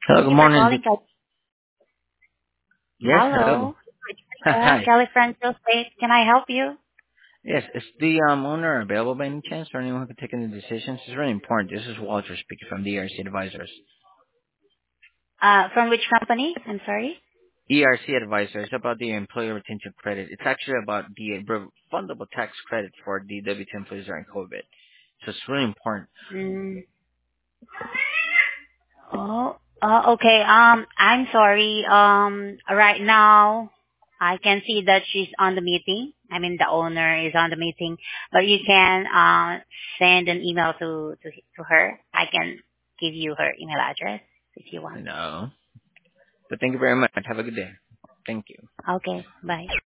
Hello, Thank good you for morning. calling. Yes, hello. Hello. Hi. Kelly Franco State. Can I help you? Yes, is the owner available by any chance or anyone who can take any decisions? It's really important. This is Walter speaking from the ERC Advisors. From which company? I'm sorry. ERC Advisors about the employee retention credit. It's actually about the refundable tax credit for the W2 employees during COVID. So it's really important. Mm. Oh, okay. I'm sorry. Right now, I can see that she's on the meeting. I mean, the owner is on the meeting, but you can send an email to her. I can give you her email address if you want. No. But thank you very much. Have a good day. Thank you. Okay. Bye.